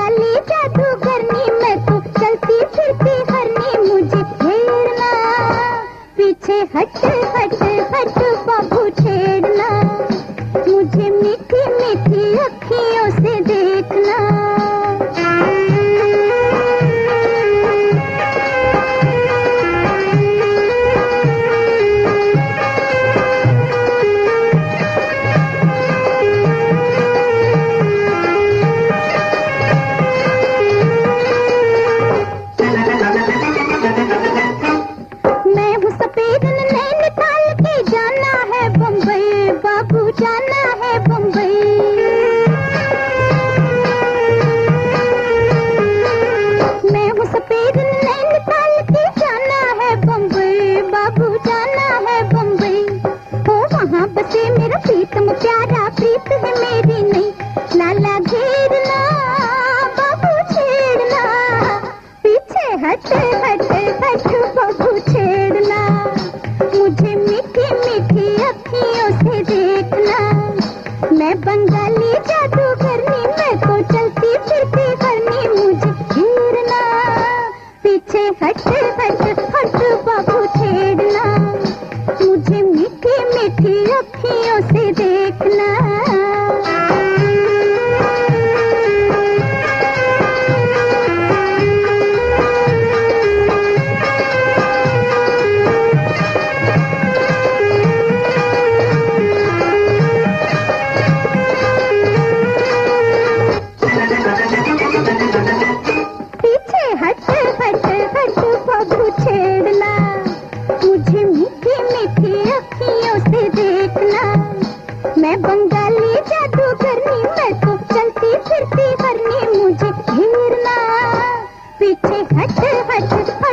बंगाली जादूगरनी, मैं तो चलती फिरती हरनी, मुझे घेरना, पीछे हट हट हट बाबू छेड़ना, मुझे मीठी मीठी अखियों से देखना। मैं हूँ सफेद नैनीताल के, जाना है बम्बई बाबू, जाना है बम्बई। मैं हूँ सफेद नैनीताल के, जाना है बम्बई बाबू, जाना है बम्बई। हो वहाँ बसे मेरा प्रीतम प्यारा, प्रीत है मेरी नहीं, लाला घेरना, बाबू छेड़ना, पीछे हट हट हट बाबू छेड़ना, मुझे मीठी मीठी अखियों से देखना। मैं बंगाली जादूगरनी, मैं तो चलती फिरती हरनी, मुझे घेरना, पीछे हट हट हट बाबू छेड़ना, मुझे मीठी मीठी अखियों से देखना। पीछे हट हट हट बाबू छेड़ना, मुझे मीठी मीठी अखियों से देखना। मैं बंगाली जादूगरनी, मैं तो चलती फिरती हरनी, मुझे घेरना, पीछे हट हट हट